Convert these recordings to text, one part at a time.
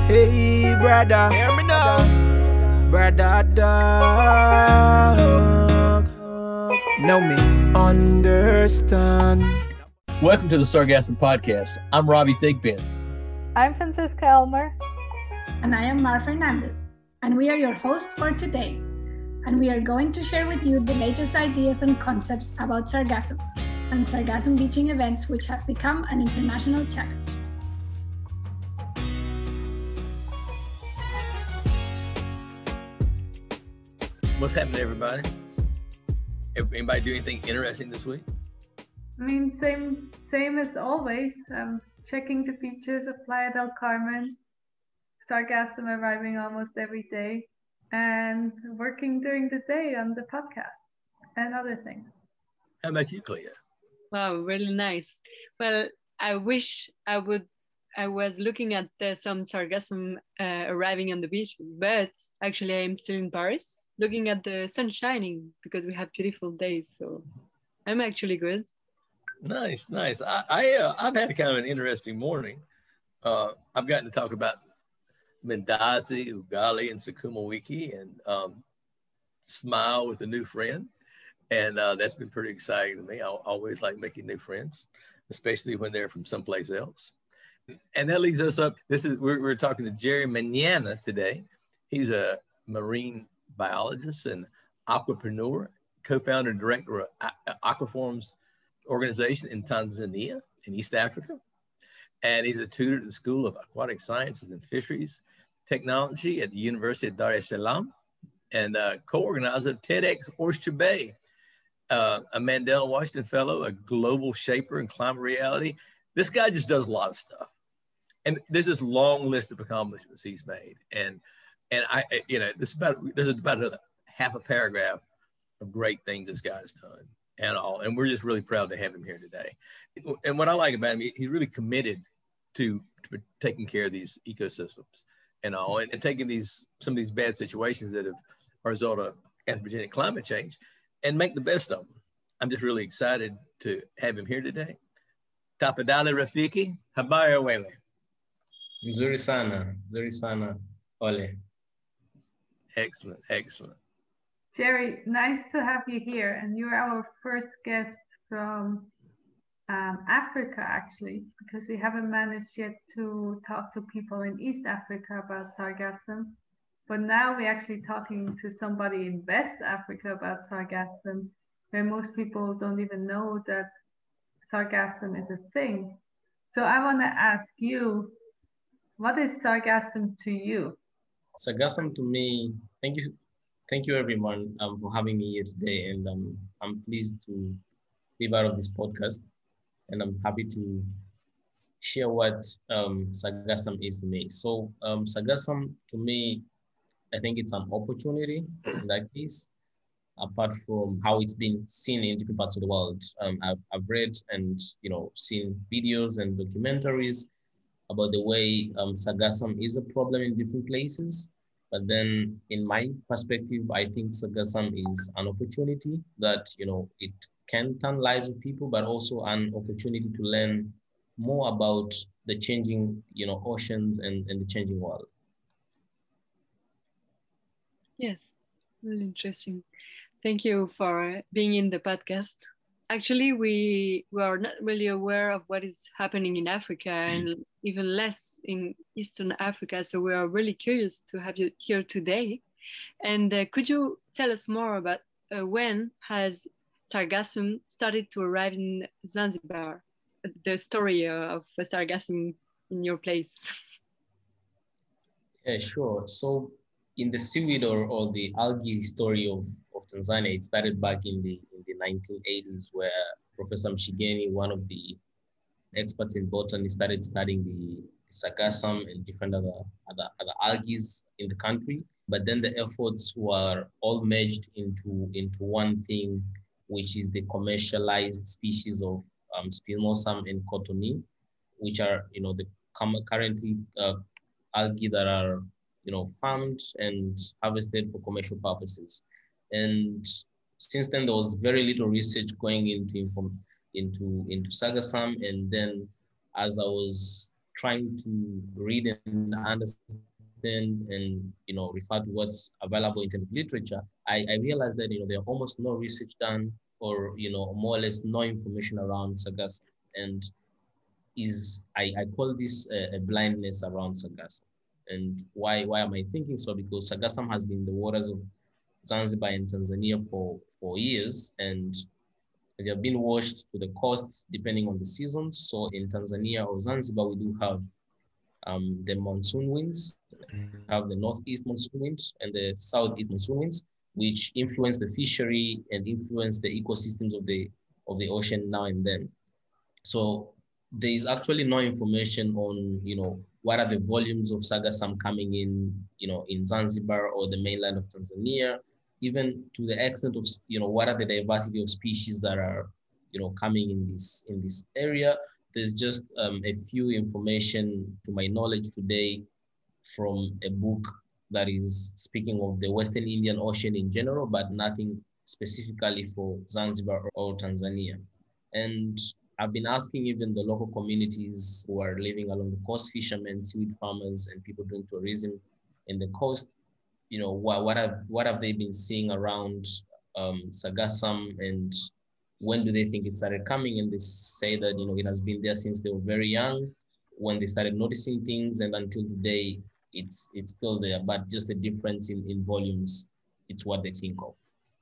Hey, brother, hear me now. Brother, dog. Know me, understand. Welcome to the Sargassum Podcast. I'm Robbie Thigpen. I'm Francisca Elmer. And I am Mar Fernandez. And we are your hosts for today. And we are going to share with you the latest ideas and concepts about sargassum and sargassum beaching events which have become an international challenge. What's happening, everybody? Anybody do anything interesting this week? I mean, same as always. Checking the beaches of Playa del Carmen, sargassum arriving almost every day, and working during the day on the podcast and other things. How about you, Clea? Wow, really nice. Well, I wish I was looking at some sargassum arriving on the beach, but actually I'm still in Paris, looking at the sun shining because we have beautiful days. So I'm actually good. Nice. I've had kind of an interesting morning. I've gotten to talk about Mendazi, Ugali, and Sukuma Wiki, and smile with a new friend. And that's been pretty exciting to me. I always like making new friends, especially when they're from someplace else. And that leads us up. We're talking to Jerry Manana today. He's a marine biologist and aquapreneur, co-founder and director of Aquaforms organization in Tanzania, in East Africa. And he's a tutor at the School of Aquatic Sciences and Fisheries Technology at the University of Dar es Salaam, and co-organizer of TEDx Oyster Bay, a Mandela Washington Fellow, a global shaper in climate reality. This guy just does a lot of stuff. And there's this long list of accomplishments he's made. And there's about another half a paragraph of great things this guy's done and all. And we're just really proud to have him here today. And what I like about him, he's really committed to taking care of these ecosystems and all, and taking some of these bad situations that are a result of anthropogenic climate change and make the best of them. I'm just really excited to have him here today. Tafadhali Rafiki, habari wewe? Nzuri sana, ole. Excellent. Jerry, nice to have you here. And you're our first guest from Africa, actually, because we haven't managed yet to talk to people in East Africa about sargassum. But now we're actually talking to somebody in West Africa about sargassum, where most people don't even know that sargassum is a thing. So I want to ask you, what is sargassum to you? Sargassum to me, thank you everyone for having me here today, and I'm pleased to be part of this podcast, and I'm happy to share what sargassum is to me. So sargassum to me, I think it's an opportunity in that case, apart from how it's been seen in different parts of the world. I've read and seen videos and documentaries about the way sargassum is a problem in different places. But then in my perspective, I think sargassum is an opportunity that, it can turn lives of people, but also an opportunity to learn more about the changing, oceans and the changing world. Yes, really interesting. Thank you for being in the podcast. Actually, we are not really aware of what is happening in Africa and even less in Eastern Africa. So we are really curious to have you here today. And could you tell us more about when has sargassum started to arrive in Zanzibar? The story of sargassum in your place. Yeah, sure. So in the seaweed or the algae story of Tanzania, it started back in the 1980s, where Professor Mshigeni, one of the experts in botany, started studying the sargassum and different other algae in the country. But then the efforts were all merged into one thing, which is the commercialized species of Spinosum and Cotonou, which are the currently algae that are farmed and harvested for commercial purposes. And since then, there was very little research going into sargassum. And then as I was trying to read and understand and refer to what's available in terms of literature, I realized that there are almost no research done, or more or less no information around sargassum. And I call this a blindness around sargassum. And why am I thinking so? Because sargassum has been in the waters of Zanzibar and Tanzania for years, and they have been washed to the coast depending on the seasons. So in Tanzania or Zanzibar, we do have the monsoon winds, have the northeast monsoon winds and the southeast monsoon winds, which influence the fishery and influence the ecosystems of the ocean now and then. So there is actually no information on what are the volumes of sargassum coming in in Zanzibar or the mainland of Tanzania, even to the extent of what are the diversity of species that are coming in this area. There's just a few information to my knowledge today from a book that is speaking of the Western Indian Ocean in general, but nothing specifically for Zanzibar or Tanzania. And I've been asking even the local communities who are living along the coast, fishermen, seaweed farmers, and people doing tourism in the coast, what have they been seeing around sargassum, and when do they think it started coming? And they say that it has been there since they were very young, when they started noticing things, and until today it's still there, but just a difference in volumes. It's what they think of.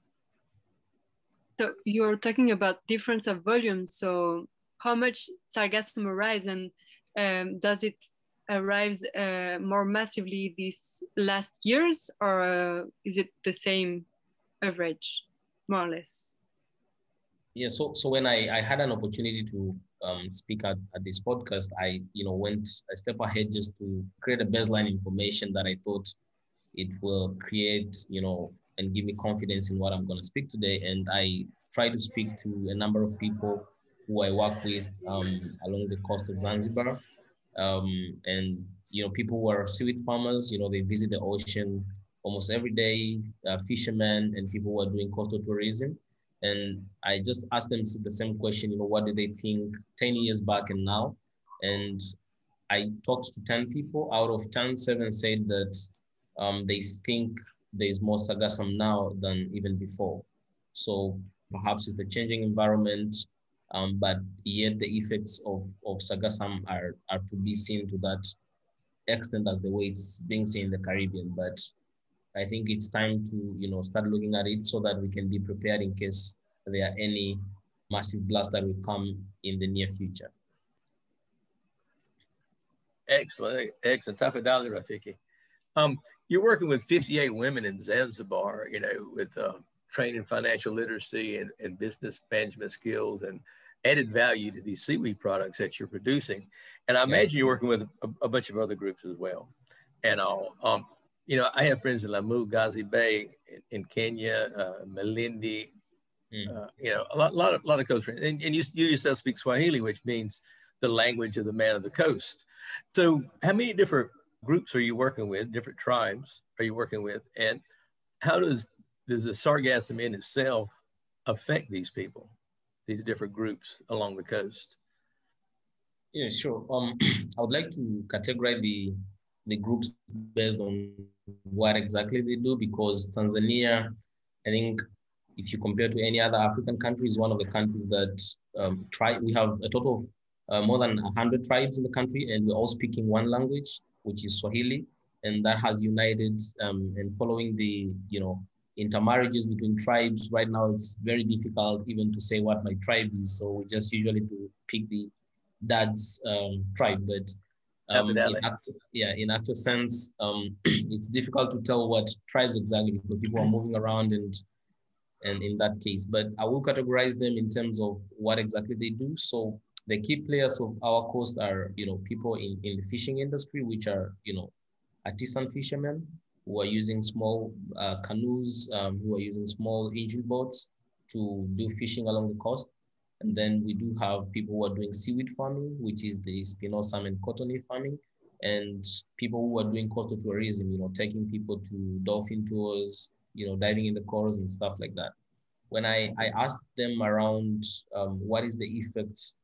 So you're talking about difference of volume. So how much sargassum arrives, and does it arrives more massively these last years, or is it the same average, more or less? Yeah, so when I had an opportunity to speak at this podcast, I went a step ahead just to create a baseline information that I thought it will create and give me confidence in what I'm going to speak today. And I try to speak to a number of people who I work with along the coast of Zanzibar, and people who are seaweed farmers. They visit the ocean almost every day, fishermen, and people who are doing coastal tourism. And I just asked them the same question, what did they think 10 years back and now? And I talked to 10 people. Out of 10, 7 said that they think there's more sargassum now than even before. So perhaps it's the changing environment, but yet the effects of sargassum are to be seen to that extent as the way it's being seen in the Caribbean. But I think it's time to start looking at it so that we can be prepared in case there are any massive blasts that will come in the near future. Excellent. Tafadhali Rafiki. You're working with 58 women in Zanzibar, with training financial literacy and business management skills and added value to these seaweed products that you're producing. And I imagine you're working with a bunch of other groups as well. And I have friends in Lamu, Gazi Bay in Kenya, Malindi, a lot of coast friends. And you yourself speak Swahili, which means the language of the man of the coast. So how many different groups are you working with, different tribes are you working with? And how does the sargassum in itself affect these people, these different groups along the coast? Yeah, sure. I would like to categorize the groups based on what exactly they do, because Tanzania, I think if you compare to any other African country, is one of the countries that we have a total of more than 100 tribes in the country, and we're all speaking one language, which is Swahili, and that has united. And following the intermarriages between tribes, right now it's very difficult even to say what my tribe is. So we just usually to pick the dad's tribe, but in actual sense, it's difficult to tell what tribes exactly, because people are moving around and in that case. But I will categorize them in terms of what exactly they do. So the key players of our coast are, people in the fishing industry, which are, artisan fishermen who are using small canoes, who are using small engine boats to do fishing along the coast. And then we do have people who are doing seaweed farming, which is the spinosam and cottony farming, and people who are doing coastal tourism, taking people to dolphin tours, diving in the corals and stuff like that. When I asked them around what is the effect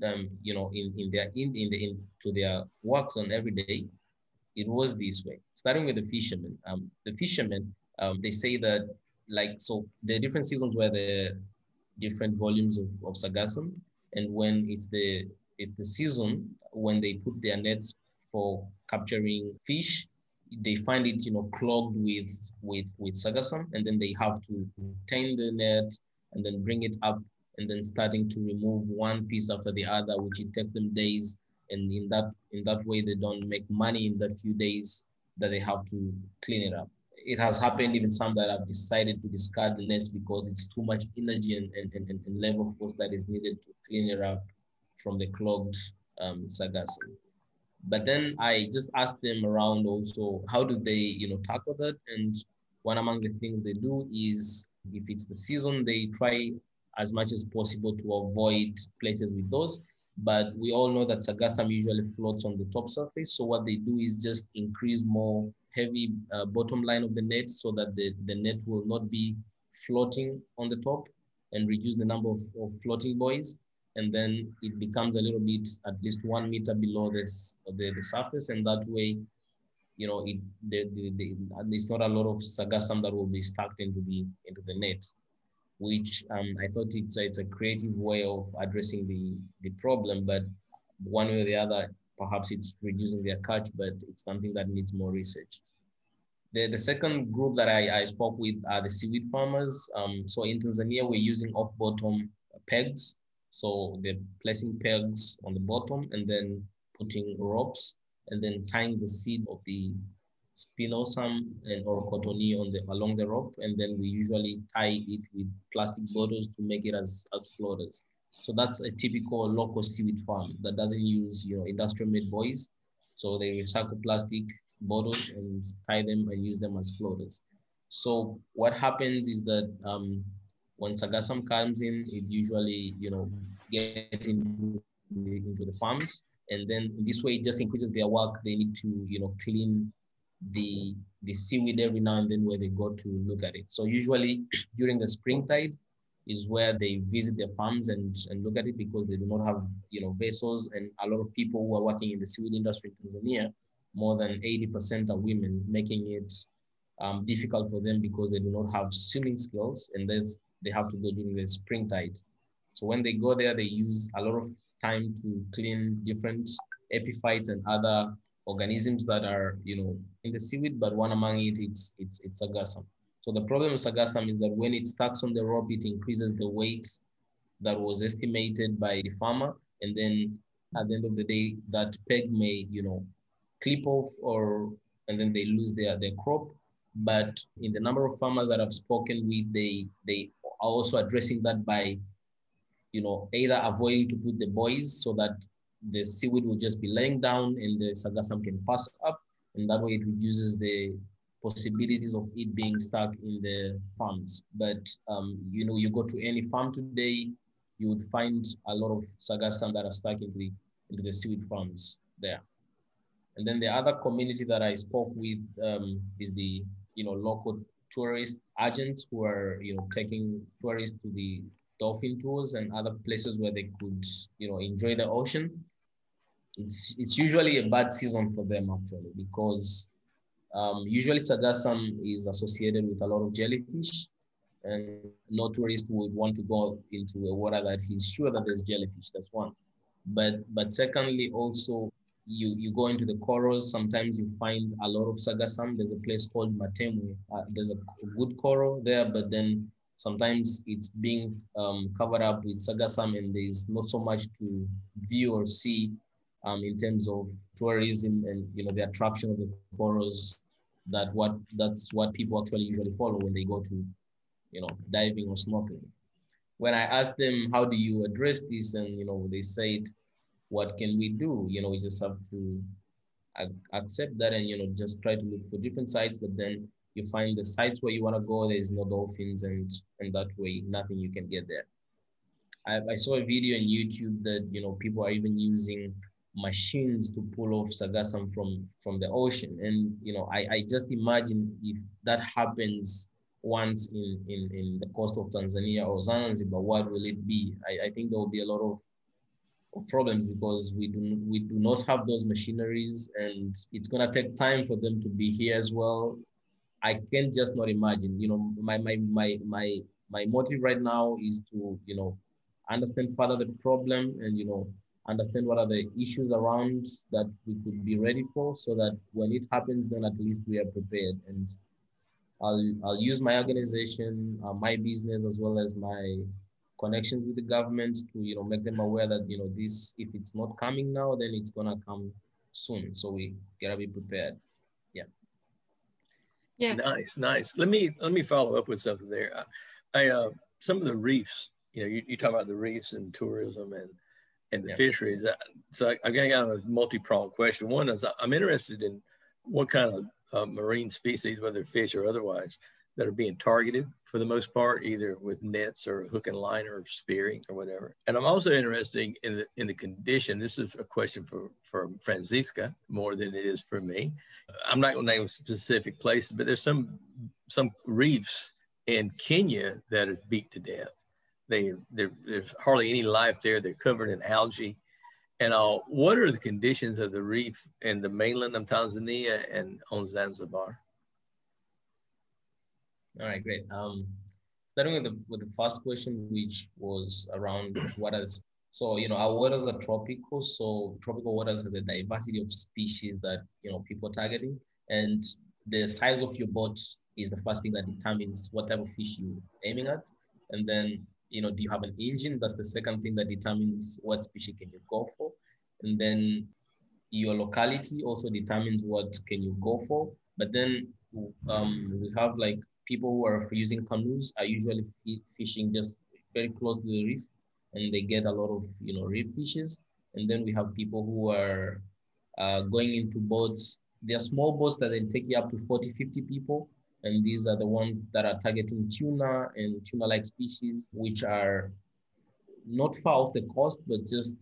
into their works on every day, it was this way. Starting with the fishermen. The fishermen, they say that so there are different seasons where there are different volumes of sargassum, and when it's the season when they put their nets for capturing fish, they find it clogged with sargassum, and then they have to tame the net and then bring it up, and then starting to remove one piece after the other, which it takes them days. And in that way, they don't make money in that few days that they have to clean it up. It has happened even some that have decided to discard the nets because it's too much energy and level of force that is needed to clean it up from the clogged sargassum. But then I just asked them around also, how do they tackle that? And one among the things they do is, if it's the season, they try as much as possible to avoid places with those. But we all know that sargassum usually floats on the top surface. So what they do is just increase more heavy bottom line of the net, so that the net will not be floating on the top, and reduce the number of floating buoys. And then it becomes a little bit, at least 1 meter below the surface. And that way, there's not a lot of sargassum that will be stuck into the net, which I thought it's a creative way of addressing the problem. But one way or the other, perhaps it's reducing their catch, but it's something that needs more research. The second group that I spoke with are the seaweed farmers. So in Tanzania, we're using off-bottom pegs. So they're placing pegs on the bottom and then putting ropes and then tying the seed of the spinosum or cotonie along the rope. And then we usually tie it with plastic bottles to make it as floaters. So that's a typical local seaweed farm that doesn't use industrial made buoys. So they recycle plastic bottles and tie them and use them as floaters. So what happens is that when sargassum comes in, it usually gets into the farms, and then this way it just increases their work. They need to clean the seaweed every now and then where they go to look at it. So usually during the springtide is where they visit their farms and look at it, because they do not have vessels, and a lot of people who are working in the seaweed industry in Tanzania, more than 80% are women, making it difficult for them because they do not have swimming skills, and they have to go during the springtide. So when they go there, they use a lot of time to clean different epiphytes and other organisms that are in the seaweed, but one among it's sargassum. So the problem with sargassum is that when it stucks on the rope, it increases the weight that was estimated by the farmer, and then at the end of the day, that peg may clip off, and then they lose their crop. But in the number of farmers that I've spoken with, they are also addressing that by either avoiding to put the buoys so that the seaweed will just be laying down and the sargassum can pass up, and that way it reduces the possibilities of it being stuck in the farms. But you go to any farm today, you would find a lot of sargassum that are stuck into the seaweed farms there. And then the other community that I spoke with is the local tourist agents who are taking tourists to the dolphin tours and other places where they could enjoy the ocean. It's usually a bad season for them actually, because usually sargassum is associated with a lot of jellyfish, and no tourist would want to go into a water that he's sure that there's jellyfish. That's one. But secondly, also you go into the corals, sometimes you find a lot of sargassum. There's a place called Matemwe. There's a good coral there, but then sometimes it's being covered up with sargassum, and there's not so much to view or see in terms of tourism and the attraction of the corals. That's what people actually usually follow when they go to diving or snorkeling. When I asked them, how do you address this, and they said, what can we do? We just have to accept that and just try to look for different sites. But then you find the sites where you want to go, there's no dolphins, and that way nothing you can get there. I saw a video on YouTube that people are even using machines to pull off sargassum from the ocean, and I just imagine if that happens once in the coast of Tanzania or Zanzibar, what will it be? I think there will be a lot of of problems because we do not have those machineries, and it's gonna take time for them to be here as well. I can just not imagine. My motive right now is to understand further the problem and understand what are the issues around that we could be ready for, so that when it happens, then at least we are prepared. And I'll use my organization, my business, as well as my connections with the government to make them aware that this, if it's not coming now, then it's gonna come soon. So we gotta be prepared. Yeah. Nice. Let me follow up with something there. I some of the reefs, you talk about the reefs and tourism and the fisheries. So I got a multi-pronged question. One is I'm interested in what kind of marine species, whether fish or otherwise, that are being targeted for the most part, either with nets or hook and line or spearing or whatever. And I'm also interested in the condition. This is a question for Francisca more than it is for me. I'm not going to name specific places, but there's some reefs in Kenya that are beat to death. There's hardly any life there. They're covered in algae. And what are the conditions of the reef in the mainland of Tanzania and on Zanzibar? All right, great. Starting with the first question, which was around waters. So our waters are tropical. So tropical waters has a diversity of species that people are targeting, and the size of your boat is the first thing that determines what type of fish you're aiming at. And then do you have an engine? That's the second thing that determines what species can you go for. And then your locality also determines what can you go for. But then we have like people who are using canoes are usually fishing just very close to the reef, and they get a lot of reef fishes. And then we have people who are going into boats. They are small boats that then take you up to 40, 50 people. And these are the ones that are targeting tuna and tuna-like species, which are not far off the coast, but just,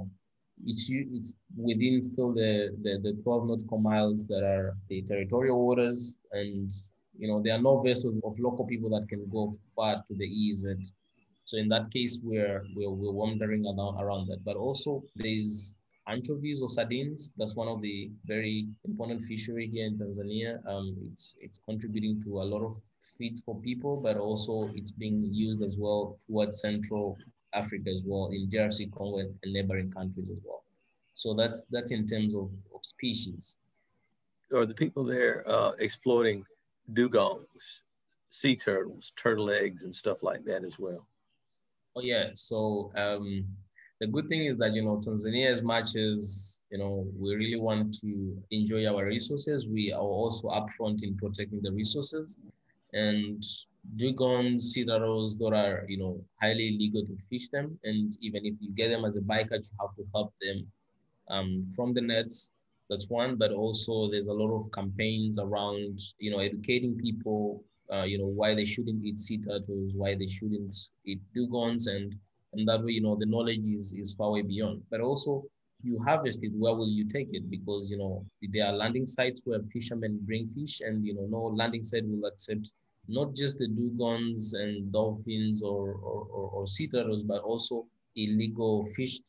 it's within still the 12 nautical miles that are the territorial waters. And, there are no vessels of local people that can go far to the east. And so in that case, we're wandering around that. But also there's anchovies or sardines. That's one of the very important fishery here in Tanzania. It's contributing to a lot of feeds for people, but also it's being used as well towards Central Africa as well, in DRC, Congo, and neighboring countries as well. So that's in terms of species. Are the people there exploiting dugongs, sea turtles, turtle eggs, and stuff like that as well? Oh yeah. So the good thing is that Tanzania, as much as we really want to enjoy our resources, we are also upfront in protecting the resources. And dugongs, sea turtles, those are highly illegal to fish them. And even if you get them as a bycatch, you have to help them from the nets. That's one. But also there's a lot of campaigns around educating people why they shouldn't eat sea turtles, why they shouldn't eat dugongs, and that way the knowledge is far way beyond. But also, if you harvest it, where will you take it? Because there are landing sites where fishermen bring fish, and no landing site will accept not just the dugongs and dolphins or sea turtles, but also illegal fish.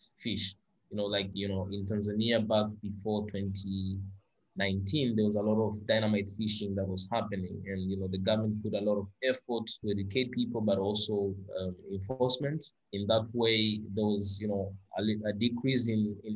In Tanzania back before 2019, there was a lot of dynamite fishing that was happening, and the government put a lot of effort to educate people, but also enforcement. In that way, there was a decrease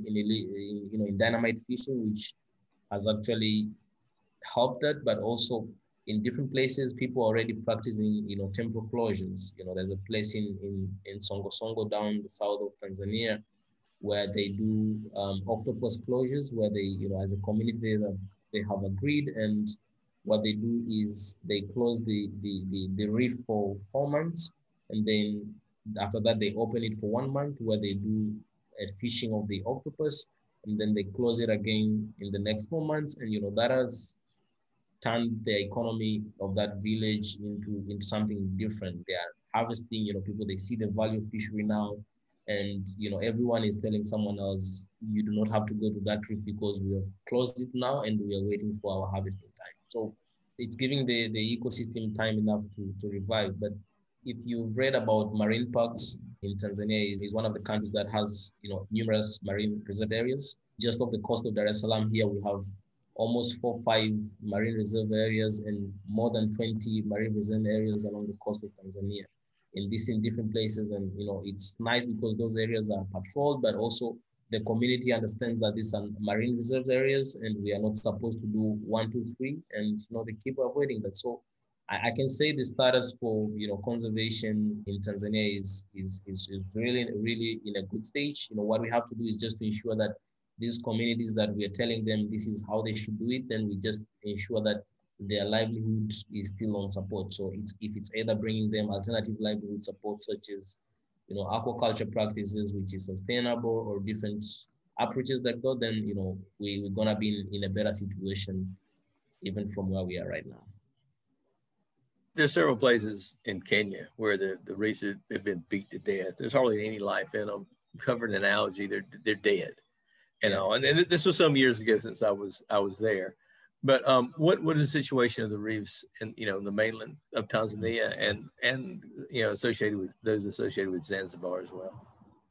in dynamite fishing, which has actually helped that. But also in different places, people are already practicing temple closures. There's a place in Songo down the south of Tanzania where they do octopus closures, where they, as a community, they have agreed, and what they do is they close the reef for 4 months, and then after that they open it for 1 month, where they do a fishing of the octopus, and then they close it again in the next 4 months, and that has turned the economy of that village into something different. They are harvesting, people, they see the value of fishery now. And everyone is telling someone else, you do not have to go to that trip because we have closed it now and we are waiting for our harvesting time. So it's giving the ecosystem time enough to revive. But if you've read about marine parks in Tanzania, is one of the countries that has, numerous marine reserve areas. Just off the coast of Dar es Salaam here, we have almost 4-5 marine reserve areas and more than 20 marine reserve areas along the coast of Tanzania. In different places, and it's nice because those areas are patrolled, but also the community understands that these are marine reserve areas and we are not supposed to do 1, 2, 3, and they keep avoiding that. So I can say the status for conservation in Tanzania is really, really in a good stage. What we have to do is just to ensure that these communities that we are telling them this is how they should do it, then we just ensure that their livelihood is still on support. So if it's either bringing them alternative livelihood support, such as aquaculture practices, which is sustainable, or different approaches like that, then we're gonna be in a better situation even from where we are right now. There's several places in Kenya where the reefs have been beat to death. There's hardly any life in them, covered in algae. They're dead, And this was some years ago since I was there. But what is the situation of the reefs in the mainland of Tanzania and associated with Zanzibar as well?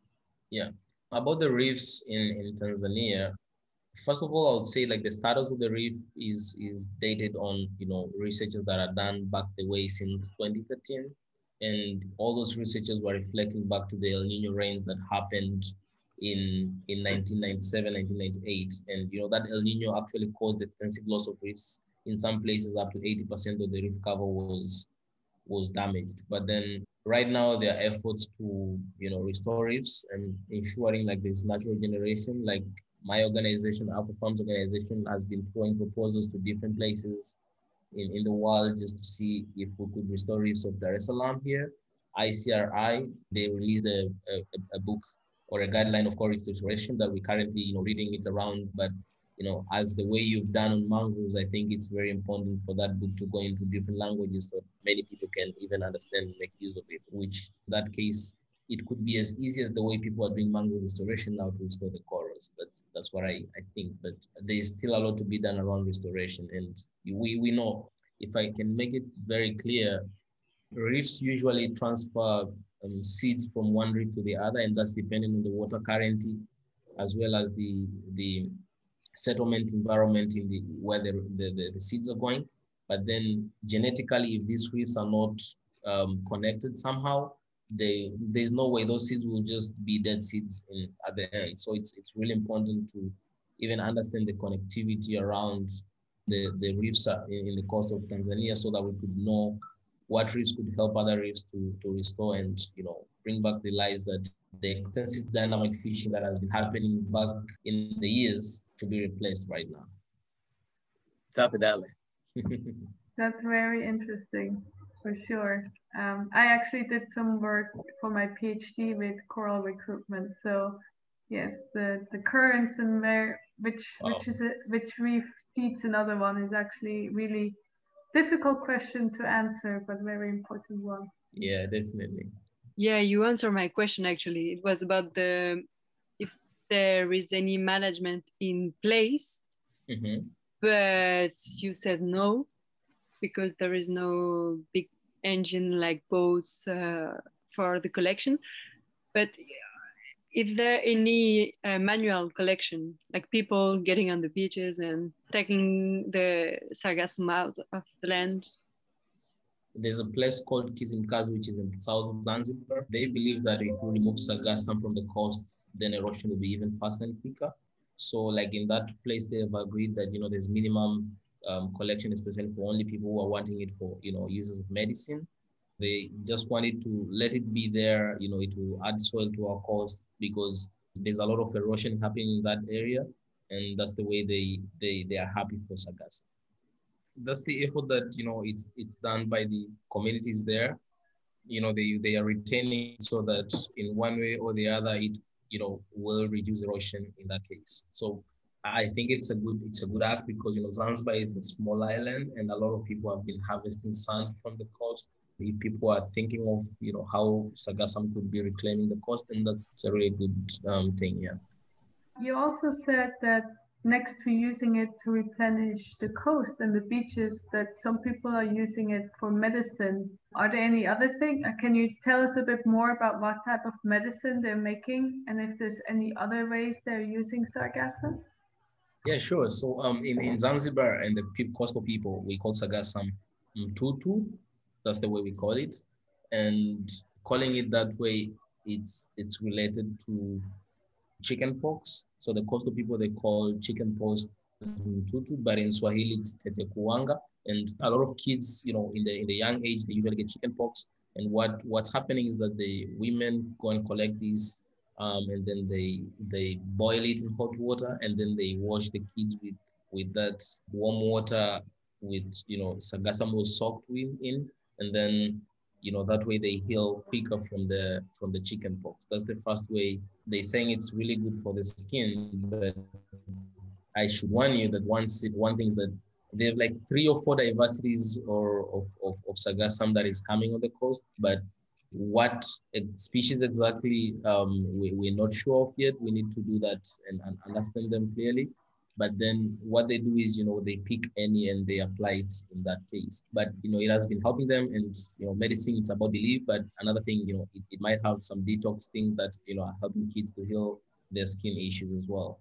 Yeah, about the reefs in Tanzania, first of all, I would say like the status of the reef is dated on researches that are done back the way since 2013, and all those researches were reflecting back to the El Nino rains that happened in 1997, 1998. And that El Nino actually caused extensive loss of reefs. In some places, up to 80% of the reef cover was damaged. But then right now, there are efforts to restore reefs and ensuring like there's natural generation. Like my organization, Alpha Farms Organization, has been throwing proposals to different places in the world just to see if we could restore reefs of Dar es Salaam here. ICRI, they released a book or a guideline of coral reef restoration that we're currently reading it around. But as the way you've done on mangroves, I think it's very important for that book to go into different languages so many people can even understand and make use of it, which in that case, it could be as easy as the way people are doing mangrove restoration now to restore the corals. That's what I think. But there's still a lot to be done around restoration. And we know, if I can make it very clear, reefs usually transfer seeds from one reef to the other, and that's depending on the water current as well as the settlement environment where the seeds are going. But then genetically, if these reefs are not connected somehow, there's no way those seeds will just be dead seeds at the end. So it's really important to even understand the connectivity around the reefs in the coast of Tanzania, so that we could know what reefs could help other reefs to restore and bring back the lives that the extensive dynamic fishing that has been happening back in the years to be replaced right now. Definitely. That's very interesting, for sure. I actually did some work for my PhD with coral recruitment. So yes, the currents and which reef seeds another one is actually really difficult question to answer, but very important one. Yeah, definitely. Yeah, you answered my question actually. It was about if there is any management in place, but you said no, because there is no big engine like boats for the collection. But is there any manual collection, like people getting on the beaches and taking the sargassum out of the land? There's a place called Kizimkazi, which is in the south of Zanzibar. They believe that if we remove sargassum from the coast, then erosion will be even faster and quicker. So like in that place, they have agreed that, there's minimum collection, especially for only people who are wanting it for, uses of medicine. They just wanted to let it be there, it will add soil to our coast because there's a lot of erosion happening in that area. And that's the way they are happy for sargassum. That's the effort that, it's done by the communities there. They are retaining so that in one way or the other, it, will reduce erosion in that case. So I think it's a good act because, Zanzibar is a small island and a lot of people have been harvesting sand from the coast. If people are thinking of, how sargassum could be reclaiming the coast, and that's a really good thing, yeah. You also said that next to using it to replenish the coast and the beaches, that some people are using it for medicine. Are there any other things? Can you tell us a bit more about what type of medicine they're making and if there's any other ways they're using sargassum? Yeah, sure. So in Zanzibar and the coastal people, we call sargassum tutu. That's the way we call it. And calling it that way, it's related to chicken pox. So the coastal people, they call chicken pox tutu, but in Swahili it's tetekuwanga. And a lot of kids, in the young age, they usually get chicken pox. And what's happening is that the women go and collect these, and then they boil it in hot water, and then they wash the kids with that warm water with sargassum was soaked in, and then that way they heal quicker from the chicken pox. That's the first way. They're saying it's really good for the skin, but I should warn you that one thing is that they have like 3 or 4 diversities of sargassum that is coming on the coast, but what species exactly we're not sure of yet. We need to do that and understand them clearly. But then what they do is, they pick any and they apply it in that case. But, it has been helping them, and, medicine, it's about belief. But another thing, it might have some detox things that, are helping kids to heal their skin issues as well.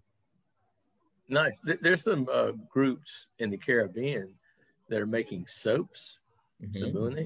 Nice. There's some groups in the Caribbean that are making soaps, sabuni,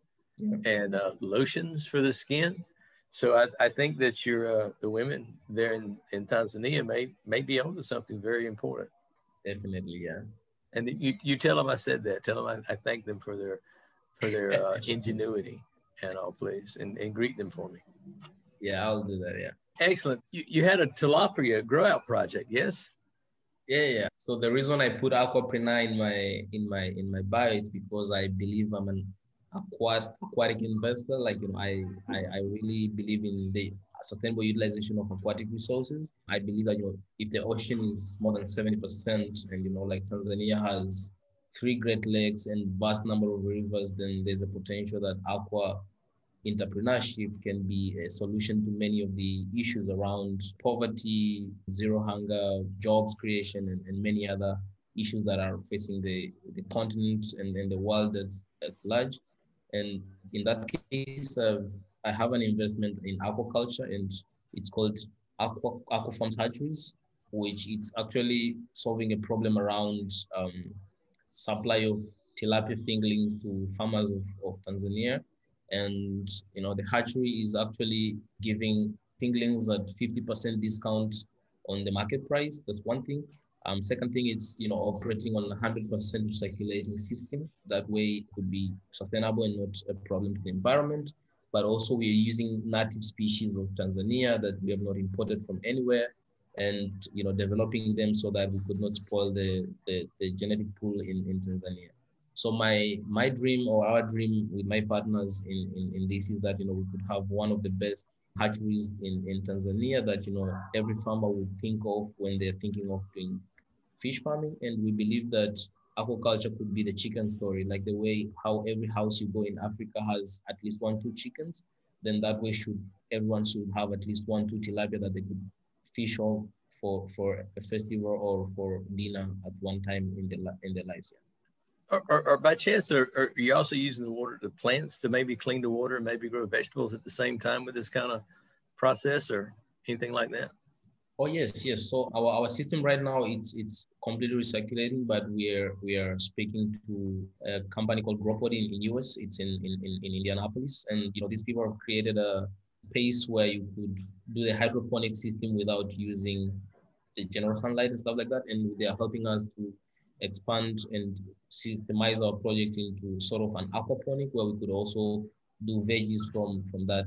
and lotions for the skin. So I think that the women there in Tanzania may be onto something very important. Definitely, yeah. And you tell them I said that. Tell them I thank them for their ingenuity and all, please, and greet them for me. Yeah, I'll do that. Yeah. Excellent. You had a tilapia grow out project, yes? Yeah. So the reason I put aquaprina in my bio is because I believe I'm an aquatic investor. Like, I really believe in the sustainable utilization of aquatic resources. I believe that, if the ocean is more than 70%, and, like Tanzania has 3 Great Lakes and vast number of rivers, then there's a potential that aqua entrepreneurship can be a solution to many of the issues around poverty, zero hunger, jobs creation, and many other issues that are facing the continent and the world at large. And in that case, I have an investment in aquaculture, and it's called Aquafarms Hatcheries, which it's actually solving a problem around supply of tilapia fingerlings to farmers of Tanzania. And, the hatchery is actually giving fingerlings at 50% discount on the market price. That's one thing. Second thing, it's, operating on 100% circulating system. That way it could be sustainable and not a problem to the environment. But also we're using native species of Tanzania that we have not imported from anywhere, and, developing them so that we could not spoil the genetic pool in Tanzania. So my dream, or our dream with my partners in this, is that, we could have one of the best hatcheries in Tanzania that, every farmer would think of when they're thinking of doing fish farming. And we believe that aquaculture could be the chicken story, like the way how every house you go in Africa has at least 1-2 chickens. Then that way everyone should have at least 1-2 tilapia that they could fish off for a festival or for dinner at one time in their lives. Yeah. Or by chance, are you also using the plants to maybe clean the water and maybe grow vegetables at the same time with this kind of process or anything like that? Oh, yes. So our system right now, it's completely recirculating, but we are speaking to a company called Gropod in US. It's in Indianapolis, and these people have created a space where you could do the hydroponic system without using the general sunlight and stuff like that, and they are helping us to expand and systemize our project into sort of an aquaponic, where we could also do veggies from that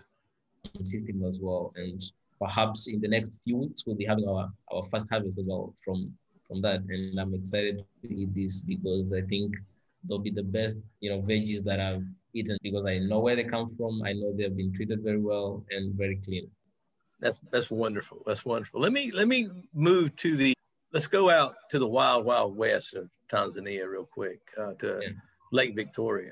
system as well. And perhaps in the next few weeks, we'll be having our first harvest as well from that. And I'm excited to eat this because I think they'll be the best, veggies that I've eaten, because I know where they come from. I know they've been treated very well and very clean. That's wonderful. That's wonderful. Let me move to let's go out to the wild west of Tanzania real quick, to Lake Victoria.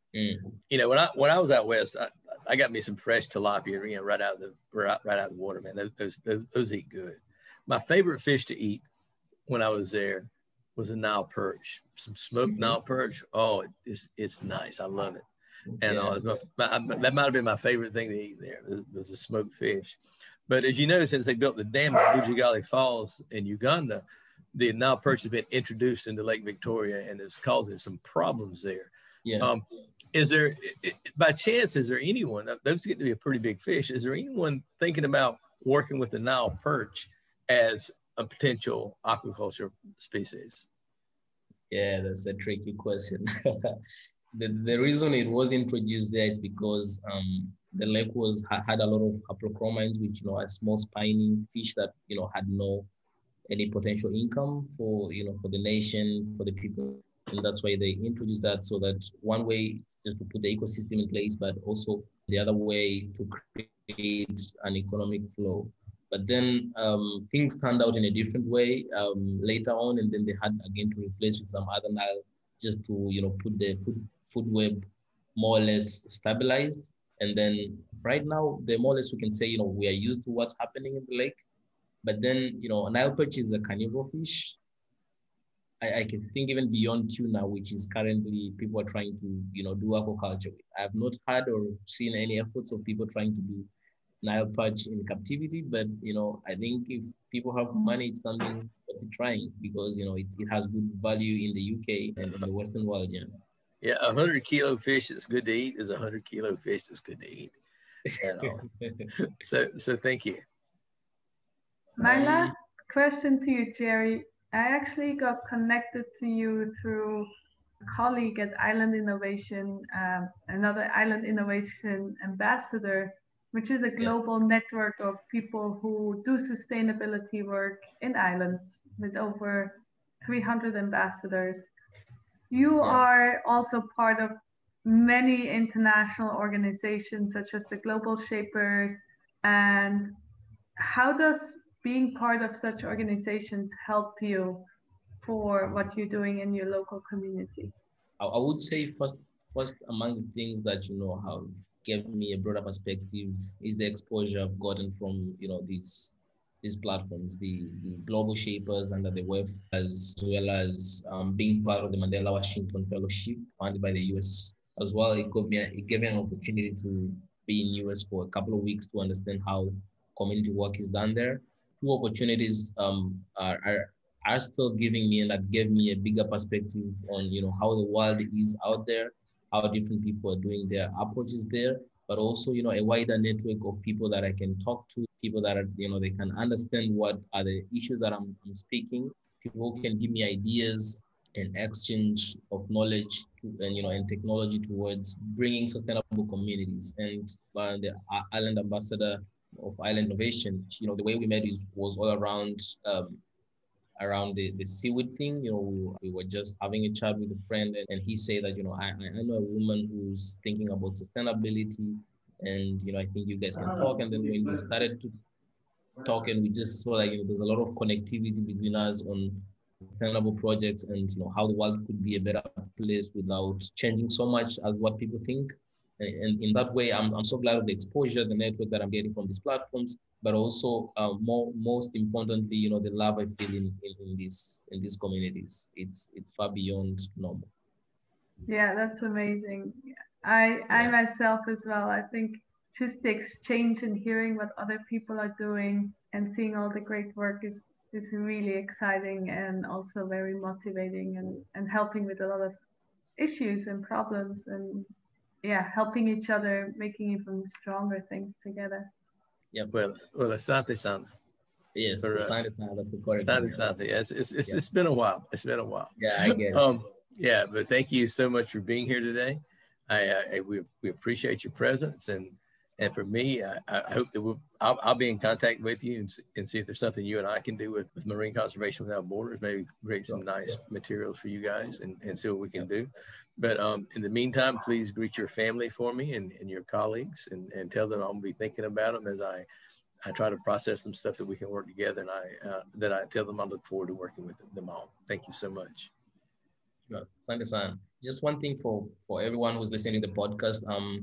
When I was out west, I got me some fresh tilapia, right out of the water, man. Those eat good. My favorite fish to eat when I was there was a Nile perch, some smoked Nile perch. Oh, it's nice. I love it. And that might have been my favorite thing to eat there. Was a smoked fish. But as you know, since they built the dam at Bujagali Falls in Uganda, the Nile perch has been introduced into Lake Victoria and is causing some problems there. Yeah. Is there, by chance, is there anyone, those get to be a pretty big fish, is there anyone thinking about working with the Nile perch as a potential aquaculture species? Yeah, that's a tricky question. The reason it was introduced there is because the lake had a lot of haplochromines, which are small spiny fish that had no any potential income for for the nation, for the people, and that's why they introduced that. So that one way is just to put the ecosystem in place, but also the other way to create an economic flow. But then things turned out in a different way later on, and then they had again to replace with some other Nile just to put the food web more or less stabilized. And then right now, the more or less we can say we are used to what's happening in the lake. But then Nile perch is a carnivore fish. I can think even beyond tuna, which is currently people are trying to do aquaculture with. I have not heard or seen any efforts of people trying to do Nile perch in captivity, but I think if people have money, it's something worth trying because it has good value in the UK and in the Western world. Yeah, 100-kilo fish that's good to eat is 100-kilo fish that's good to eat. So thank you. My last question to you, Jerry. I actually got connected to you through a colleague at Island Innovation, another Island Innovation ambassador, which is a global network of people who do sustainability work in islands with over 300 ambassadors. You are also part of many international organizations such as the Global Shapers. And how does being part of such organizations help you for what you're doing in your local community? I would say first among the things that have given me a broader perspective is the exposure I've gotten from these platforms, the Global Shapers under the WEF, as well as being part of the Mandela Washington Fellowship funded by the US as well. It gave me an opportunity to be in US for a couple of weeks to understand how community work is done there. Two opportunities are still giving me, and that gave me a bigger perspective on how the world is out there, how different people are doing their approaches there, but also a wider network of people that I can talk to, people that are they can understand what are the issues that I'm speaking, people who can give me ideas and exchange of knowledge and technology towards bringing sustainable communities. And the Island Ambassador of Island Innovation, the way we met was all around the seaweed thing. We were just having a chat with a friend, and he said that I know a woman who's thinking about sustainability, and I think you guys can talk. And then when we started to talk, and we just saw that there's a lot of connectivity between us on sustainable projects, and how the world could be a better place without changing so much as what people think. And in that way, I'm so glad of the exposure, the network that I'm getting from these platforms, but also most importantly, the love I feel in these communities. It's far beyond normal. Yeah, that's amazing. I myself as well, I think just the exchange and hearing what other people are doing and seeing all the great work is really exciting and also very motivating and helping with a lot of issues and problems, and helping each other, making even stronger things together. Yeah. Well, Asante-san. Yes, Asante-san, that's the correct. Asante. Yes, it's been a while. It's been a while. Yeah, I get it. Yeah, but thank you so much for being here today. We appreciate your presence, and for me, I hope that I'll be in contact with you and see if there's something you and I can do with Marine Conservation Without Borders. Maybe create some nice materials for you guys and see what we can do. But in the meantime, please greet your family for me and your colleagues, and tell them I'll be thinking about them as I try to process some stuff that we can work together. And I tell them I look forward to working with them all. Thank you so much. Asante-san. Just one thing for everyone who's listening to the podcast.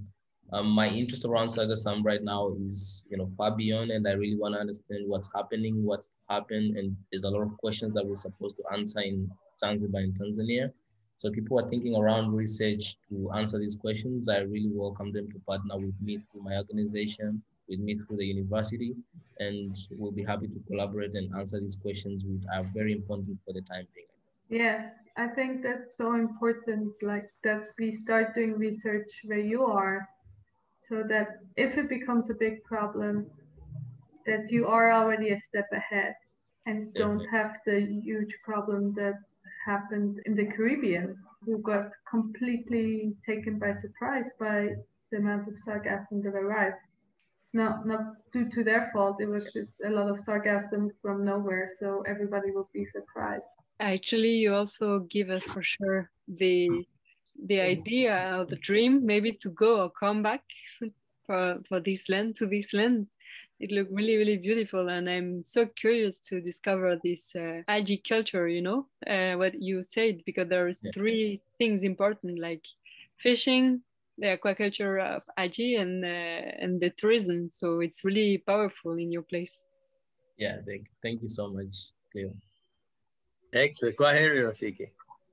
My interest around sargassum right now is, far beyond, and I really want to understand what's happening, what's happened, and there's a lot of questions that we're supposed to answer in Zanzibar and Tanzania. So people are thinking around research to answer these questions. I really welcome them to partner with me through my organization, with me through the university, and we'll be happy to collaborate and answer these questions, which are very important for the time being. Yes, I think that's so important, like that we start doing research where you are, so that if it becomes a big problem, that you are already a step ahead and don't have the huge problem that happened in the Caribbean, who got completely taken by surprise by the amount of sargassum that arrived. Not due to their fault, it was just a lot of sargassum from nowhere, so everybody would be surprised. Actually, you also give us for sure the idea or the dream maybe to go or come back for this land, to this land. It looked really, really beautiful, and I'm so curious to discover this algae culture, what you said, because there's three things important, like fishing, the aquaculture of algae, and the tourism. So it's really powerful in your place. Yeah, thank you so much, Cleo. Excellent. Kwaheri, Rafiki.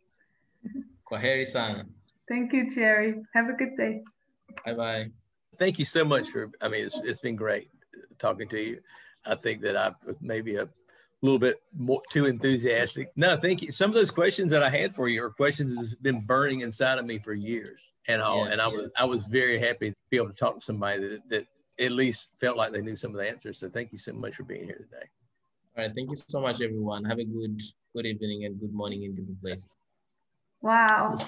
Kwaheri sana. Thank you, Jerry. Have a good day. Bye-bye. Thank you so much it's been great talking to you. I think that I've maybe a little bit more too enthusiastic. No, thank you. Some of those questions that I had for you are questions that have been burning inside of me for years. And I was very happy to be able to talk to somebody that at least felt like they knew some of the answers. So thank you so much for being here today. All right. Thank you so much, everyone. Have a good evening and good morning in different places. Wow.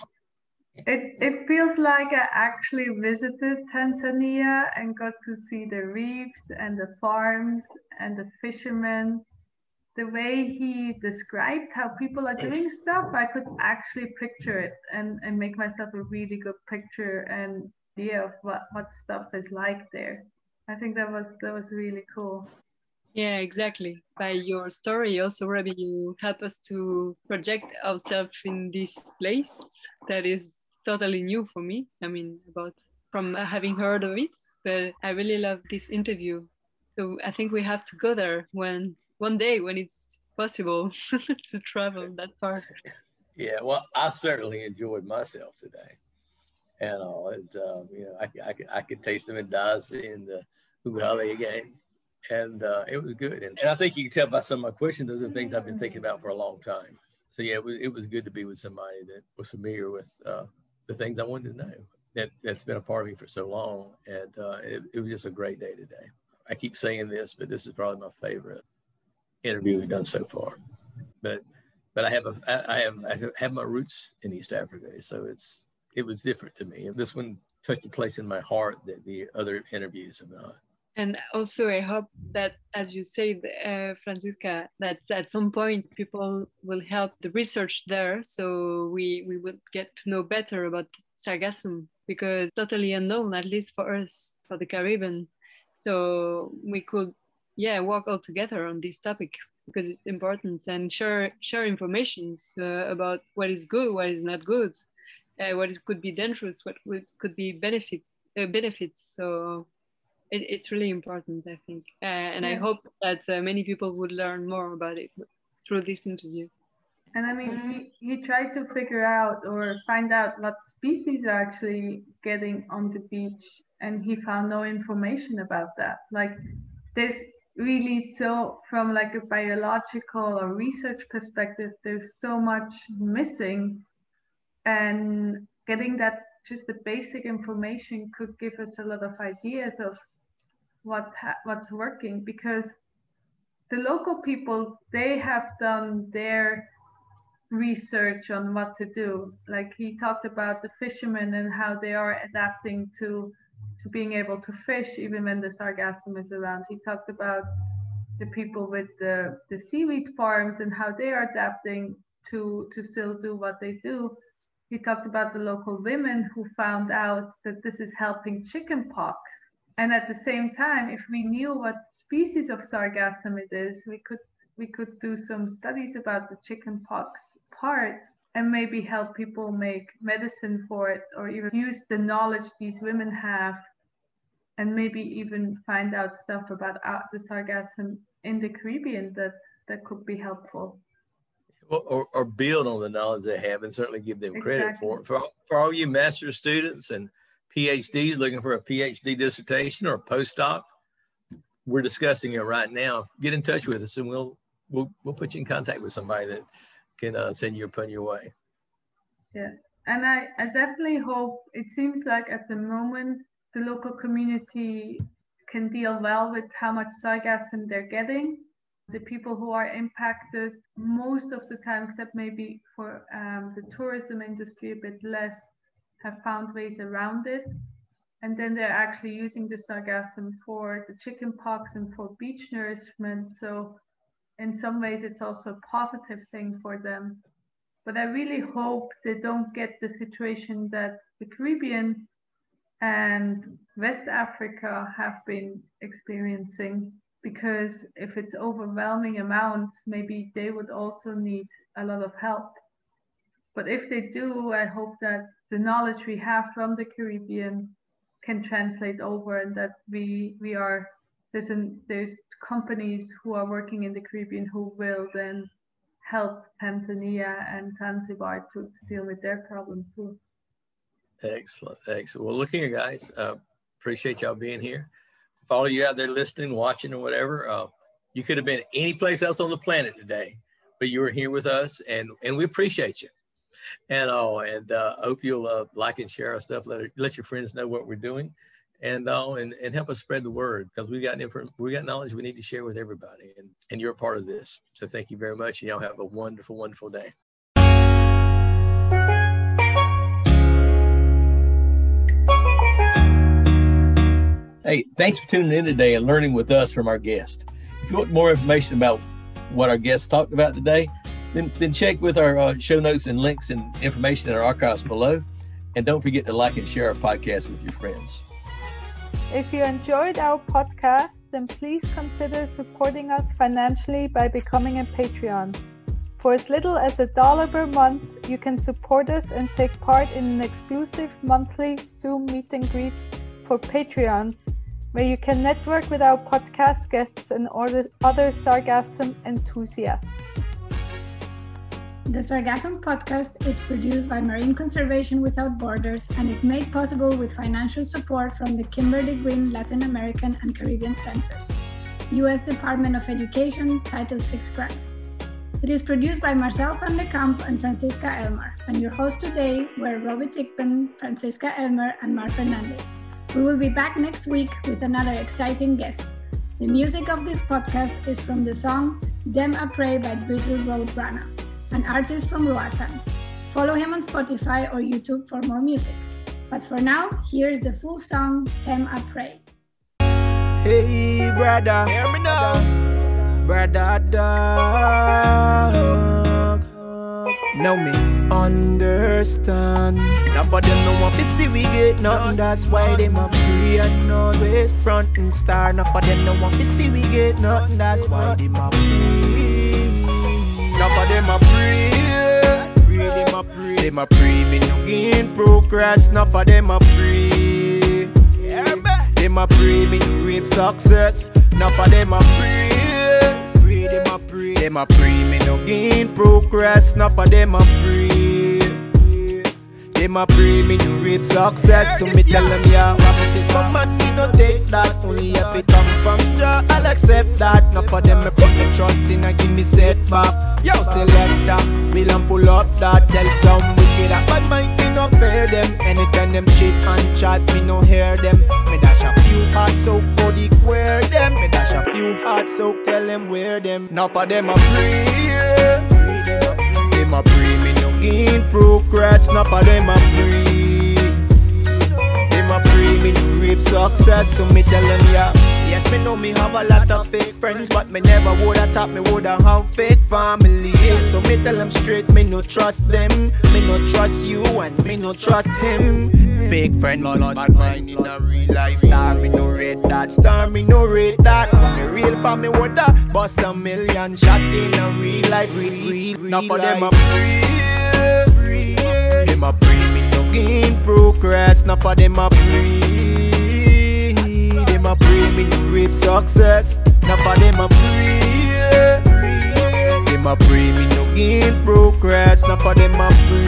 It feels like I actually visited Tanzania and got to see the reefs and the farms and the fishermen. The way he described how people are doing stuff, I could actually picture it and make myself a really good picture and idea of what stuff is like there. I think that was really cool. Yeah, exactly. By your story also, Rabi, you help us to project ourselves in this place that is totally new for me. I mean, from having heard of it, but I really love this interview. So I think we have to go there one day when it's possible to travel that far. Yeah, well, I certainly enjoyed myself today, and I could taste the Mandazi and the ugali again, and it was good. And I think you can tell by some of my questions, those are things I've been thinking about for a long time. So yeah, it was good to be with somebody that was familiar with the things I wanted to know. That's been a part of me for so long, and it was just a great day today. I keep saying this, but this is probably my favorite interview we've done so far. But I have my roots in East Africa, so it was different to me. This one touched a place in my heart that the other interviews have not. And also, I hope that, as you said, Francisca, that at some point people will help the research there, so we would get to know better about sargassum, because it's totally unknown, at least for us, for the Caribbean. So we could, work all together on this topic, because it's important, and share information about what is good, what is not good, what could be dangerous, what could be benefits. So it's really important, I think. And I hope that many people would learn more about it through this interview. And I mean, he tried to figure out or find out what species are actually getting on the beach, and he found no information about that. Like, there's really, so from like a biological or research perspective, there's so much missing, and getting that, just the basic information, could give us a lot of ideas of what's working, because the local people, they have done their research on what to do. Like, he talked about the fishermen and how they are adapting to being able to fish even when the sargassum is around. He talked about the people with the seaweed farms and how they are adapting to still do what they do. He talked about the local women who found out that this is helping chicken pox. And at the same time, if we knew what species of sargassum it is, we could do some studies about the chicken pox part and maybe help people make medicine for it, or even use the knowledge these women have and maybe even find out stuff about the sargassum in the Caribbean that could be helpful. Or build on the knowledge they have, and certainly give them credit for it. For all you master's students and PhDs looking for a PhD dissertation or a postdoc, we're discussing it right now. Get in touch with us, and we'll put you in contact with somebody that can send you upon your way. Yes, and I definitely hope, it seems like at the moment the local community can deal well with how much sargassum they're getting. The people who are impacted most of the time, except maybe for the tourism industry a bit less, have found ways around it. And then they're actually using the sargassum for the chicken pox and for beach nourishment. So in some ways, it's also a positive thing for them. But I really hope they don't get the situation that the Caribbean and West Africa have been experiencing, because if it's overwhelming amounts, maybe they would also need a lot of help. But if they do, I hope that the knowledge we have from the Caribbean can translate over, and that there's companies who are working in the Caribbean who will then help Tanzania and Zanzibar to deal with their problem too. Excellent. Well, look here, guys. Appreciate y'all being here. For all of you out there listening, watching, or whatever, you could have been any place else on the planet today, but you were here with us, and we appreciate you. And I hope you'll like and share our stuff. Let your friends know what we're doing, and help us spread the word, because we got knowledge we need to share with everybody, and you're a part of this. So thank you very much, and y'all have a wonderful, wonderful day. Hey, thanks for tuning in today and learning with us from our guest. If you want more information about what our guests talked about today, then check with our show notes and links and information in our archives below. And don't forget to like and share our podcast with your friends. If you enjoyed our podcast, then please consider supporting us financially by becoming a Patreon. For as little as $1 per month, you can support us and take part in an exclusive monthly Zoom meet and greet for Patreons, where you can network with our podcast guests and other sargassum enthusiasts. The Sargassum Podcast is produced by Marine Conservation Without Borders and is made possible with financial support from the Kimberly-Green Latin American and Caribbean Centers, U.S. Department of Education Title VI grant. It is produced by Marcel van de Kamp and Francisca Elmer, and your hosts today were Robbie Tickman, Francisca Elmer, and Mar Fernandez. We will be back next week with another exciting guest. The music of this podcast is from the song Dem Après by Drizzle Road Rana, an artist from Roatan. Follow him on Spotify or YouTube for more music. But for now, here's the full song, Dem Après. Hey, brother, hear me now. Brother, dog. Now me understand. Now for them no want to see we get nothing. That's why them a pray and always front and star. Now for them no want to see we get nothing. That's why them a pray. Now for them a pray. Them a pray. Me no gain progress. Now for them a pray. Them a pray. Me no reap success. Now for them a pray. Them a pray, me no gain progress. Now for them a pray. Them a pray, me no reap success. So me tell them, yeah, promises come and me no take that. Only if it come from Jah, I'll accept that. Now for them, me put me trust in and give me setback. Yo, select that, we'll and pull up that. Tell some wicked that bad mind, me no fear them. Anytime them cheat and chat, me no hear them. Me dash a few hearts so for the queer them. Me dash a few hearts so tell them where them. Now for them a pray. Them a pray, me no gain progress. Now for them a pray. Them a pray, me no reap success. So me tell them, yeah. Yes, me know me have a lot of fake friends, but me never woulda thought me woulda have fake family. So me tell them straight, me no trust them. Me no trust you and me no trust him. Fake friend lost bad mind in a real life. Star me no rate that, star me no rate that. Me real for me woulda bust a million shot in a real life. Now for them a pray. Them a pray, me no gain progress. Now for them a pray. a pray me no reap success. Now for them a pray. Them a pray me no gain progress. Now for them a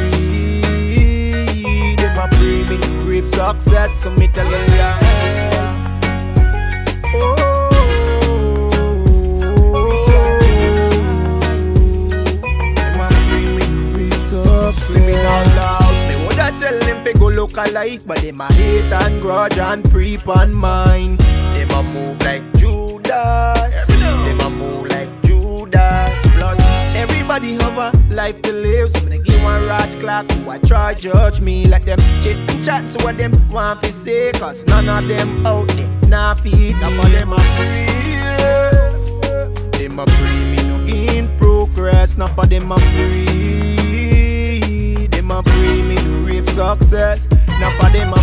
pray. Them a pray me no reap success. So me tell them yeah. Screaming out loud, me woulda tell them fi go look alike, but them a hate and grudge and creep on mine. Them a move like Judas, them a move like Judas. Plus, everybody have a life to live, so me give one rascal who a try judge me. Like them chit chat, so what them want fi say, cause none of them out there nah feed. Now for them a pray, them a pray me no gain progress. Now for them a pray. Them a pray me to reap success. Now for them a